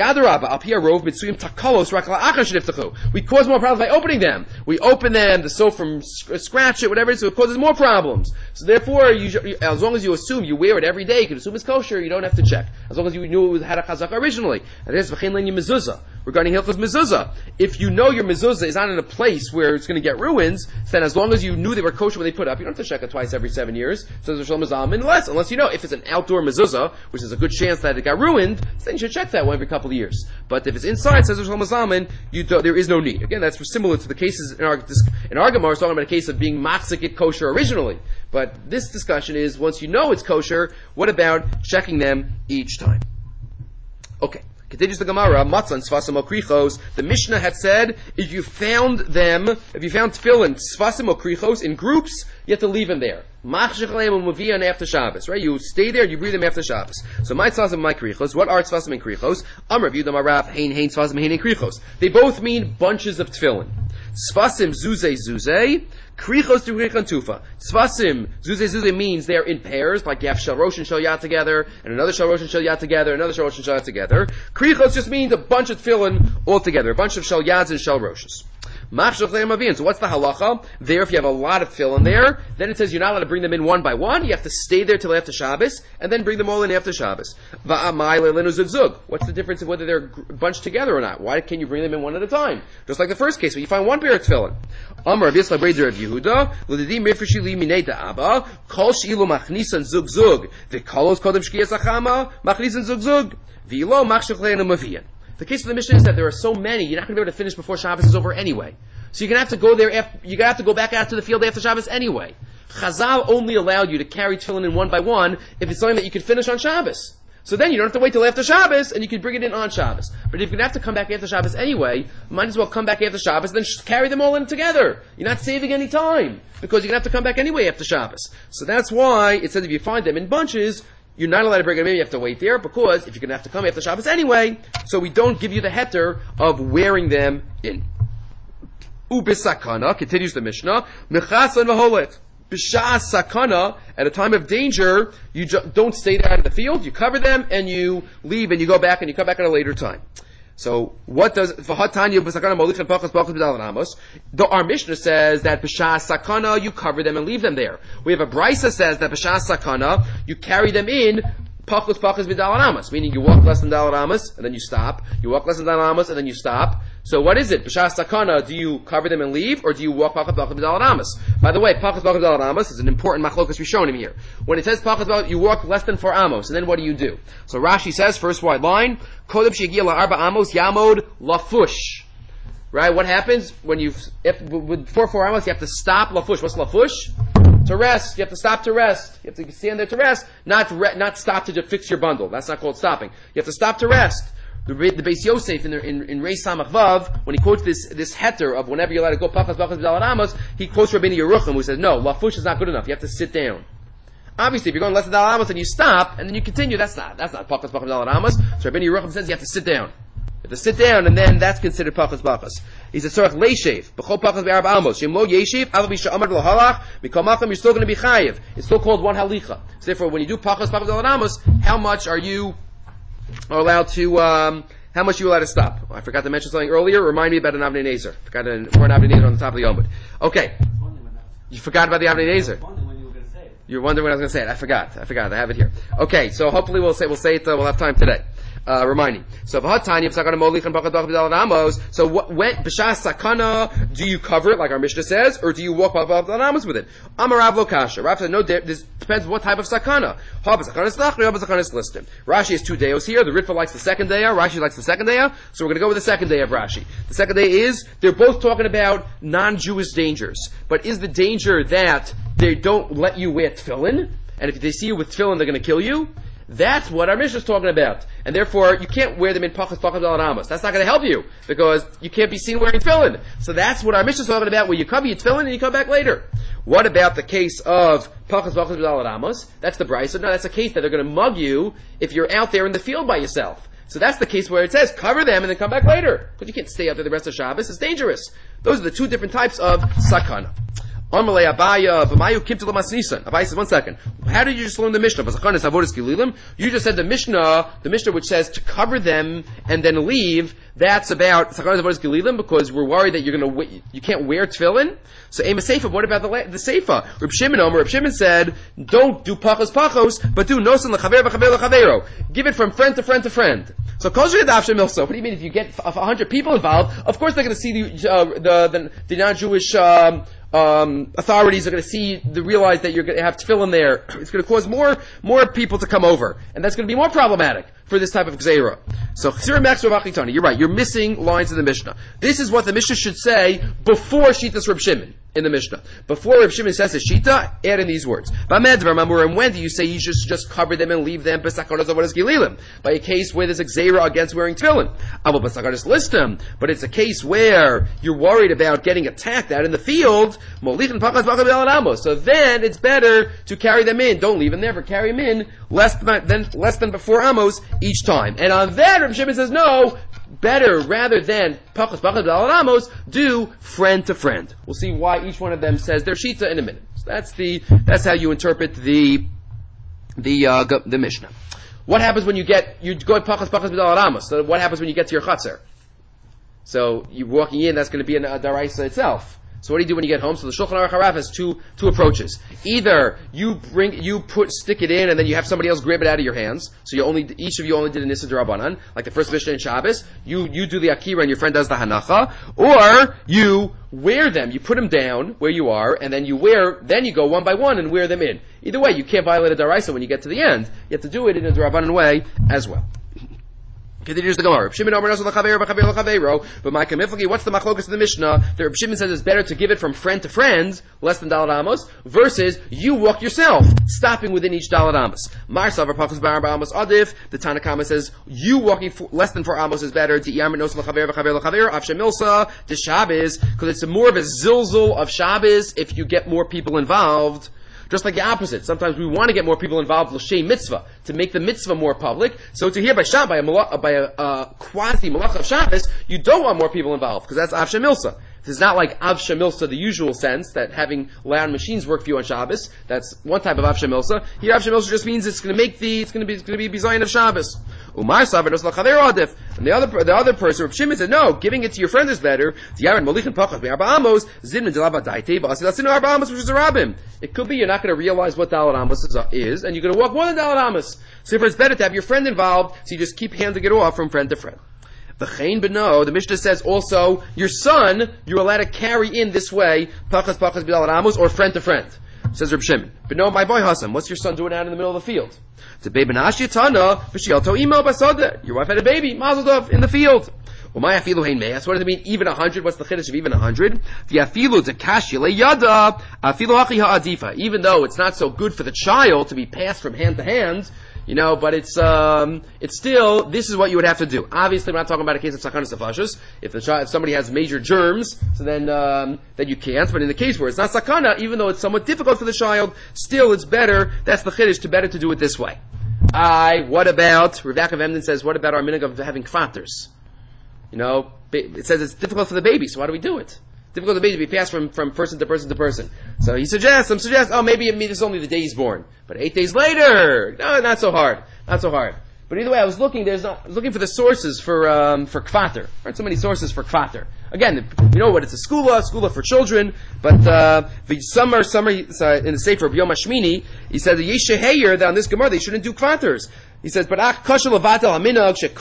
cause more problems by opening them. We open them, the soap from scratch it, whatever it is, so it causes more problems. So therefore, as long as you assume you wear it every day, you can assume it's kosher, you don't have to check. As long as you knew it had a chazaka originally. And there's v'chein le'nyan mezuzah. Regarding Hilchos mezuzah, if you know your mezuzah is not in a place where it's going to get ruins, then as long as you knew they were kosher when they put up, you don't have to check it twice every 7 years. Says Shlomo Zalman, unless you know if it's an outdoor mezuzah, which is a good chance that it got ruined, then you should check that one every couple of years. But if it's inside, says Shlomo Zalman, there is no need. Again, that's similar to the cases in our Gemara. We're talking about a case of being machzik it kosher originally. But this discussion is, once you know it's kosher, what about checking them each time? Okay. Continues the Gemara, Matzah Sfasim Okrichos. The Mishnah had said, if you found tefillin, Sfasim Okrichos, in groups, you have to leave them there. Machshechalem after Shabbos, right? You stay there, you breathe them after Shabbos. So my Sfasim, my Krichos. What are Sfasim and Krichos? Amr Yudam Araf, Hein Sfasim, Hein Krichos. They both mean bunches of tefillin. Sfasim Zuzeh, Krichos to Krichan Tufa. Sfasim, Zuzeh means they're in pairs, like you have Shal Rosh and Shal Yad together, and another Shal Rosh and Shal Yad together, another Shal Rosh and Shal Yad together. Krichos just means a bunch of tefillin all together, a bunch of Shal Yads and Shal Roshes. So what's the halacha? There, if you have a lot of tefillin there, then it says you're not allowed to bring them in one by one. You have to stay there till after Shabbos, and then bring them all in after Shabbos. What's the difference of whether they're bunched together or not? Why can't you bring them in one at a time? Just like the first case, where you find one pair of tefillin. Amar Yisla Breder of Yehuda, l'didim mifreshi li minei da'aba, kol she'ilu machnisan zug zug, v'kolos kodem shkiyas achama, machnisan zug zug, v'ilo machshech le'enu maviyan. The case of the Mishnah is that there are so many, you're not going to be able to finish before Shabbos is over anyway. So you're going to have to go there, you're going to have to go back out to the field after Shabbos anyway. Chazal only allowed you to carry tefillin in one by one if it's something that you could finish on Shabbos. So then you don't have to wait till after Shabbos, and you can bring it in on Shabbos. But if you're going to have to come back after Shabbos anyway, might as well come back after Shabbos, then carry them all in together. You're not saving any time, because you're going to have to come back anyway after Shabbos. So that's why it says if you find them in bunches, you're not allowed to bring them in, you have to wait there, because if you're going to have to come after Shabbos anyway, so we don't give you the heter of wearing them in. Ubisakana, continues the Mishnah, Mechasan v'holet. B'sha'as sakana, at a time of danger, you don't stay there out in the field, you cover them, and you leave, and you go back, and you come back at a later time. So, what does, v'hatanya b'sakana molichan pachas pachas b'dal ramos? Our Mishnah says that b'sha'as sakana, you cover them and leave them there. We have a brisa says that b'sha'as sakana, you carry them in, pachas pachas b'dal ramos, meaning you walk less than dal ramos, and then you stop. You walk less than dal ramos, and then you stop. So what is it? B'shas sakana, do you cover them and leave, or do you walk pachas pachas b'dal ramos? By the way, pachas pachas b'dal ramos is an important machlokas we've shown him here. When it says pachas pachas, you walk less than 4 amos, and then what do? So Rashi says, first wide line, kodem shegiya la'arba amos yamod lafush. Right? What happens when with 4 amos, you have to stop lafush. What's lafush? To rest. You have to stop to rest. You have to stand there to rest, not stop to just fix your bundle. That's not called stopping. You have to stop to rest. The Beis Yosef in Reis Samach Vav, when he quotes this heter of whenever you're allowed to go pachas pachas b'dal ramos, he quotes Rabbeinu Yerucham who says, no, lafush is not good enough. You have to sit down. Obviously, if you're going less than dal ramos and you stop and then you continue, that's not pachas pachas b'dal ramos. So Rabbeinu Yerucham says you have to sit down. You have to sit down, and then that's considered pachas pachas. He says, "Sorach leishev b'chol pachas be'arba amos shem lo yeshiv aval b'sha'amar l'halach mikol macham you're still going to be chayiv. It's still called one halicha. So therefore, when you do pachas pachas b'dal ramos, how much are you allowed to? How much are you allowed to stop? I forgot to mention something earlier. Remind me about an Avnei Nezer. Forgot an Avnei Nezer on the top of the Yomud. Okay, you forgot about the Avnei Nezer. You're wondering when I was going to say it. I forgot. I have it here. Okay, so hopefully we'll say it. We'll have time today. Reminding. So when b'shas sakana, do you cover it like our Mishnah says, or do you walk with it? Amar Rav lo kasha. Rav said no. This depends what type of sakana. Rashi has 2 deos here. The Ritva likes the second deo. Rashi likes the second deo. So we're going to go with the second day of Rashi. The second day is they're both talking about non-Jewish dangers, but is the danger that they don't let you wear tefillin, and if they see you with tefillin, they're going to kill you? That's what our Mishnah is talking about. And therefore, you can't wear them in pachas pachas b'dal ramos. That's not going to help you, because you can't be seen wearing tefillin. So that's what our Mishnah is talking about, where you cover your tefillin and you come back later. What about the case of pachas pachas b'dal ramos? That's the brisa. No, that's a case that they're going to mug you if you're out there in the field by yourself. So that's the case where it says, cover them and then come back later. Because you can't stay out there the rest of Shabbos. It's dangerous. Those are the 2 different types of sakana. Amalei Abaya, B'mayu Kim Telamas Nisan. Abaya says, 1 second. How did you just learn the Mishnah? You just said the Mishnah which says to cover them and then leave, that's about Sachanis Avodas Gililim, because we're worried that you can't wear tefillin. So Ema Seifa, what about the Seifa? Reb Shimon said, don't do pachos, but do nosan l'chaver v'chaver l'chavero. Give it from friend to friend to friend. So Kosher Yadav Shemil. So what do you mean if you get 100 people involved? Of course they're going to see the non-Jewish authorities are going to realize that you're going to have tefillin there. It's going to cause more people to come over, and that's going to be more problematic for this type of gzeira. So you're right. You're missing lines in the Mishnah. This is what the Mishnah should say before Shitas Reb Shimon in the Mishnah. Before Reb Shimon says his Shita, add in these words. And when do you say you just cover them and leave them by a case where there's a gzeira against wearing tefillin? But it's a case where you're worried about getting attacked out in the field. So then it's better to carry them in. Don't leave them there, but carry them in less than 4 amos each time. And on that, Reb Shimon says no, better rather than pachas pachas b'dal ramos, do friend to friend. We'll see why each one of them says their shita in a minute. So that's how you interpret the Mishnah. What happens when you go pachas pachas b'dal ramos? So what happens when you get to your chatzar? So you're walking in, that's going to be a daraisa itself. So what do you do when you get home? So the Shulchan Aruch Harav has two approaches. Either stick it in and then you have somebody else grab it out of your hands. So each of you only did an Issa D'Rabbanan, like the first Mishnah in Shabbos. You do the Akira and your friend does the Hanacha. Or you wear them, you put them down where you are, and then you go one by one and wear them in. Either way, you can't violate a Daraisa when you get to the end. You have to do it in a D'Rabbanan way as well. Continues the Gemara. Shimon Omer Nosu l'chaveiro v'chaveiro l'chaveiro. But my kamiflagi, what's the machlokas in the Mishnah? The Shimon says it's better to give it from friend to friend, less than dalad amos, versus you walk yourself, stopping within each dalad amos. Mar savar pachas b'arba amos adif. The Tanakama says you walking less than 4 amos is better. Di'yam Nosu l'chaveiro v'chaveiro l'chaveiro. Av shemilsa to Shabbos, because it's more of a zilzul of Shabbos if you get more people involved. Just like the opposite. Sometimes we want to get more people involved l'shei mitzvah, to make the mitzvah more public. So to hear by a quasi malach of Shabbos, you don't want more people involved, because that's av shemilsa. It's not like av shemilsa, the usual sense, that having loud machines work for you on Shabbos. That's one type of av shemilsa. Here av shemilsa just means it's going to be bizayin of Shabbos. Umar savar nos l'chaver adif. And the other person, Rav Shimon said, no, giving it to your friend is better. It could be you're not going to realize what dalad amos is, and you're going to walk more than dalad amos. So it's better to have your friend involved, so you just keep handing it off from friend to friend. The Mishnah says also, your son, you're allowed to carry in this way, pachas b'dalad amos, or friend to friend. Says Reb Shimon, but no, my boy Hassam, what's your son doing out in the middle of the field? Your wife had a baby, mazel tov, in the field. So what does it mean, even 100? What's the chiddush of even 100? Even though it's not so good for the child to be passed from hand to hand, but it's still, this is what you would have to do. Obviously, we're not talking about a case of sakanas nefashos. If somebody has major germs, so then you can't. But in the case where it's not sakana, even though it's somewhat difficult for the child, still it's better. That's the chiddush, better to do it this way. What about, Rav Yaakov Emden says, what about our minhag of having kvaters? It says it's difficult for the baby, so why do we do it? Difficult for the baby to be passed from person to person to person. So he suggests, maybe it's only the day he's born. But 8 days later, no, not so hard. Not so hard. But either way, I was looking for the sources for kvater. There aren't so many sources for kvater. Again, you know what, it's a skula for children, but the summer in the Sefer of Yom HaShmini, he said, the Yesheheyer, that on this Gemara, they shouldn't do kvaters. He says, but everybody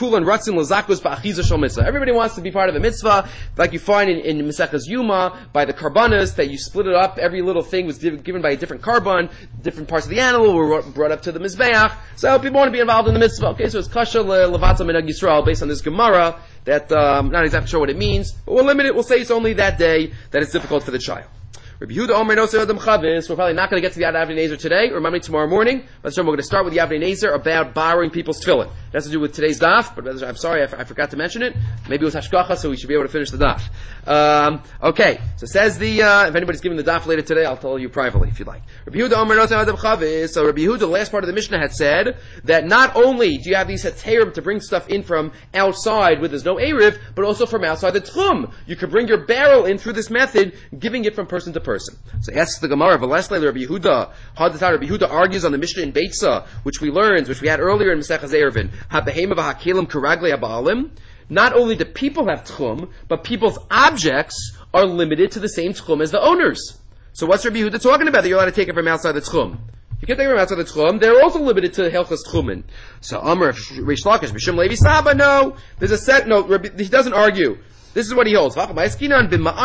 wants to be part of the mitzvah, like you find in Mesechus Yuma, by the karbanas, that you split it up, every little thing was given by a different karban, different parts of the animal were brought up to the mizbeach, so people want to be involved in the mitzvah. Okay, so it's kasha levatal minhag Yisrael, based on this Gemara, that, not exactly sure what it means, but we'll limit it, we'll say it's only that day that it's difficult for the child. Rabbi Yehuda Omer Nosei Adam Chavis. We're probably not going to get to the Avnei Nezer today, or maybe tomorrow morning. But we're going to start with the Avnei Nezer about borrowing people's tefillin. It has to do with today's daf, but I'm sorry, I forgot to mention it. Maybe it was hashgacha, so we should be able to finish the daf. Okay, so says if anybody's giving the daf later today, I'll tell you privately if you'd like. Rabbi Yehuda Omer Nosei Adam Chavis. So Rabbi Yehuda, the last part of the Mishnah, had said that not only do you have these heterim to bring stuff in from outside where there's no eruv, but also from outside the tchum. You could bring your barrel in through this method, giving it from person to person. So asks the Gemara, V'leslei Rabbi Yehuda, Rabbi Yehuda argues on the Mishnah in Beitza, which we had earlier in Mesechus Eruvin, HaBehema v'Hakelim Karaglei HaBaalim. Not only do people have tchum, but people's objects are limited to the same tchum as the owners. So what's Rabbi Yehuda talking about that you're allowed to take it from outside the tchum? You can't take it from outside the tchum. They're also limited to Helchas Tchumen. So Amar Reish Lakish B'Shem Levi Saba, no. There's a set note. He doesn't argue. This is what he holds. When he says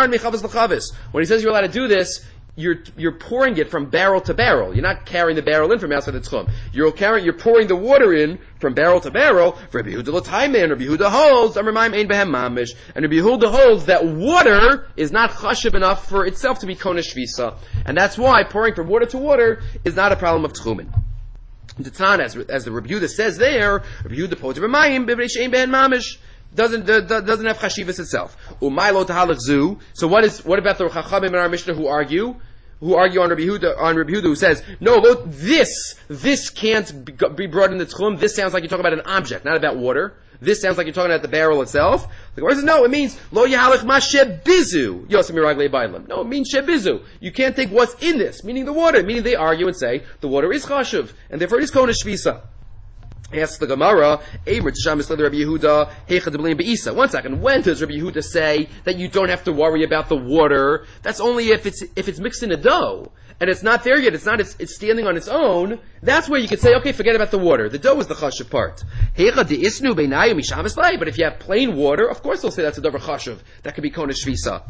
you're allowed to do this, you're pouring it from barrel to barrel. You're not carrying the barrel in from outside the tchum. You're pouring the water in from barrel to barrel. Rabbi Yehuda l'taimen. Rabbi Yehuda holds. And Rabbi Yehuda holds that water is not chashiv enough for itself to be konesh shvisa, and that's why pouring from water to water is not a problem of tchumen. As the Rabbi Yehuda says there, Rabbi Yehuda pours b'mayim b'vnei behen mamish. Doesn't have chashivas itself. Umaylo tahalach zu. So what about the Chachamim in our Mishnah who argue on Rabbi Yehuda who says, no, look, this can't be brought in the tchum. This sounds like you're talking about an object, not about water. This sounds like you're talking about the barrel itself. The Gemara says, no, it means lo yahalach ma shebizu yosem miraglei bailam. No, it means shebizu. You can't take what's in this, meaning the water. Meaning they argue and say the water is chashiv, and therefore it is konesh shvisa. Asks the Gemara, one second, when does Rabbi Yehuda say that you don't have to worry about the water? That's only if it's mixed in a dough, and it's not there yet, it's standing on its own. That's where you could say, okay, forget about the water. The dough is the chashuv part. But if you have plain water, of course they'll say that's a davar chashuv. That could be konesh shvisa.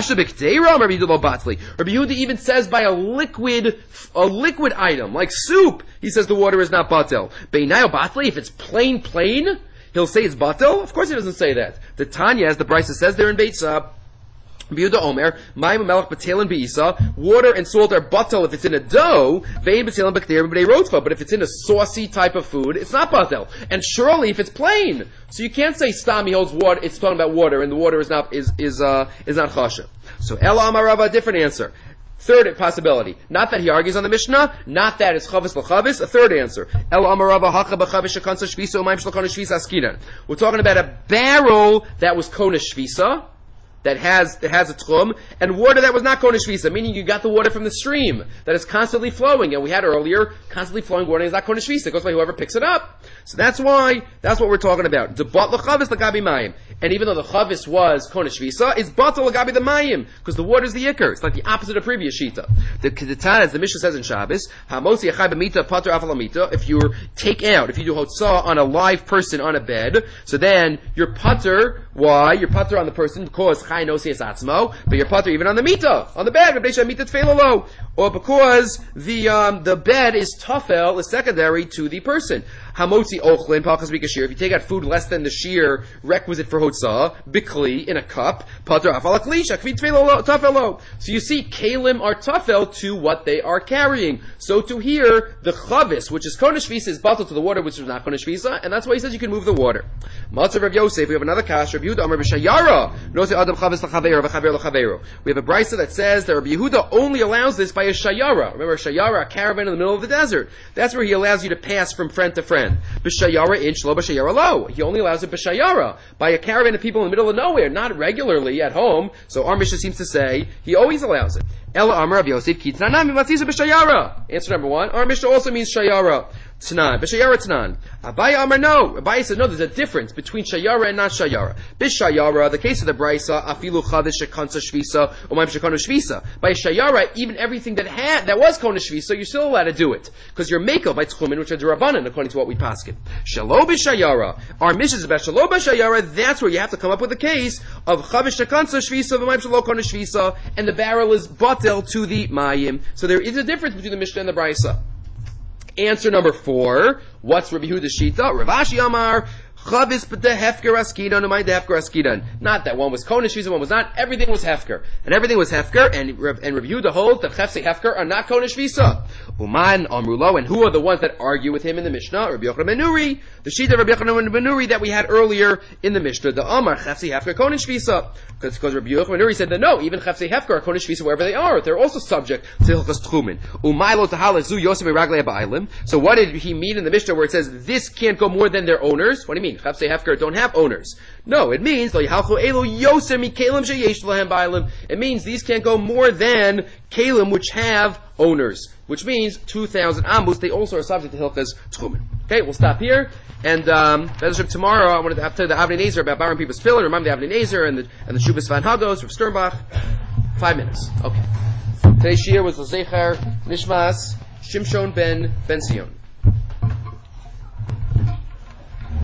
Rabbi Yehuda even says by a liquid item, like soup, he says the water is not batel. If it's plain, he'll say it's batel? Of course he doesn't say that. The Tanya, as the Brisa says there in Beitzah, Biuda Omer, Mayim Melech Batelin Beisa, water and salt are batel if it's in a dough, Vein Batelin Bakter B'nei Rotva, but if it's in a saucy type of food, it's not batel. And surely if it's plain. So you can't say Stam, he holds water, it's talking about water, and the water is not chasha. So El Amar Rava, different answer. Third possibility. Not that he argues on the Mishnah, not that it's chavis l'chavis. A third answer. El Amar Rava hacha b'chavis shekansa shvisa u'mayim shlokona shvisa askinan. We're talking about a barrel that was kona shvisa, that has a tchum, and water that was not kona shvisa, meaning you got the water from the stream that is constantly flowing. And we had earlier, constantly flowing water is not kona shvisa. It goes by whoever picks it up. So that's what we're talking about. Debat l'chavis l'gabi mayim. And even though the chavis was kona shvisa, it's batal l'gabi the mayim, because the water is the ikar. It's like the opposite of previous shita. The Kedetan, as the Mishnah says in Shabbos, hamotzi achai b'mita pater afal amita. If you do hotzah on a live person on a bed, so then you're pater. Why? You're pater on the person because chai nosias atzmo, but you're pater even on the mita, on the bed, or because the bed is tafel, is secondary to the person. Hamotzi ochlin palchas b'kashir. If you take out food less than the shear requisite for hotzah, bikli in a cup, pater afal aklisha kvi tafelo. So you see, kalim are tafel to what they are carrying. So to here, the chavis, which is kona shvisa, is batal to the water, which is not kona shvisa, and that's why he says you can move the water. Matzav Rav Yosef. We have another kash. Rav Yehuda Amar b'shayara. No se adam chavis l'chaveiro v'chaveiro l'chaveiro. We have a brisa that says that Rav Yehuda only allows this by a shayara. Remember a shayara, a caravan in the middle of the desert. That's where he allows you to pass from friend to friend. B'shayara in shlo b'shayara lo. He only allows it b'shayara, by a caravan of people in the middle of nowhere, not regularly at home. So our Mishnah seems to say he always allows it. Ela Amar Rav Yosef kitnanami matzisa b'shayara. Answer number one. Our Mishnah also means shayara. Tanan, b'shayara tanan. Abaye Amar no. Abaye said no. There's a difference between shayara and not shayara. B'shayara, the case of the brisa, afilu chavis shekansa shvisa, umayim shekonu shvisa. By shayara, even everything that was kona shvisa, you're still allowed to do it because you're mekel by tchumen, which are derabanan according to what we paskin. Shalo b'shayara. Our mission is about shalo b'shayara. That's where you have to come up with a case of chavis shekansa shvisa, umayim shelo kona shvisa, and the barrel is batel to the mayim. So there is a difference between the Mishnah and the brisa. Answer number 4. What's Rabbi Yehuda's shita? Rav Ashi Amar chavis b'de hefker askidan u'may de hefker askidan. Not that one was kona shvisa, one was not. Everything was hefker, and everything was hefker. And Rabbi Yehuda holds that chefsei hefker are not kona shvisa. Uman amrulo, and who are the ones that argue with him in the Mishnah? Rabbi Yochanan ben Nuri, the shita of Rabbi Yochanan ben Nuri that we had earlier in the Mishnah. The Amar chefsei hefker kona shvisa, because Rabbi Yochanan ben Nuri said that no, even chefsei hefker are kona shvisa wherever they are. They're also subject to hilchas tchumen. Umaylo tahalazu yosem raglei ba'alim. So what did he mean in the Mishnah where it says this can't go more than their owners? What do you mean? Chafsei hefker don't have owners. No, it means it means these can't go more than kalim which have owners, which means 2,000 amos. They also are subject to hilchas tchumen. Okay, we'll stop here. And tomorrow I wanted to tell the Avnei Nezer about Baron People's Tefillin. Remember the Avnei Nezer and the Shubas Van Hagos from Sternbach. 5 minutes. Okay. Today's shir was L'Zecher Nishmas Shimshon ben Sion.